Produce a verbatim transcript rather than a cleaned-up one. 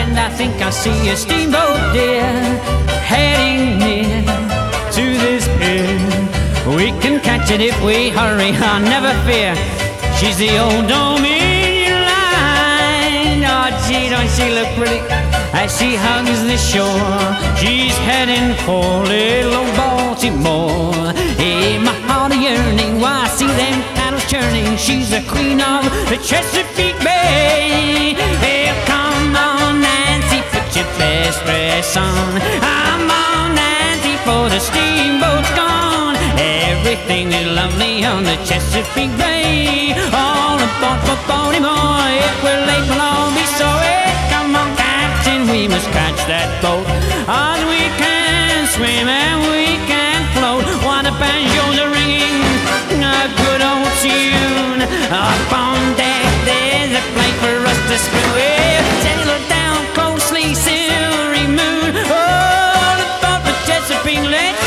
and I think I see a steamboat, dear, heading near to this pier. We can catch it if we hurry, I never fear. She's the old Dominion line. Oh, gee, don't she look pretty as she hugs the shore? She's heading for little old Baltimore. Hey, my heart a yearning while I see them paddles churning. She's the queen of the Chesapeake Bay. Hey, come on, Nancy, put your best dress on. I'm on, Nancy, for the steamboat's gone. Everything is lovely on the Chesapeake Bay. All aboard for Baltimore. If we're late, we'll all be sorry. Come on, Captain, we must catch that boat. On we can swim and we can float while the banjos are ringing a good old tune. Up on deck, there's a plank for us to screw with. Settle down closely, silvery moon. All aboard the Chesapeake, let's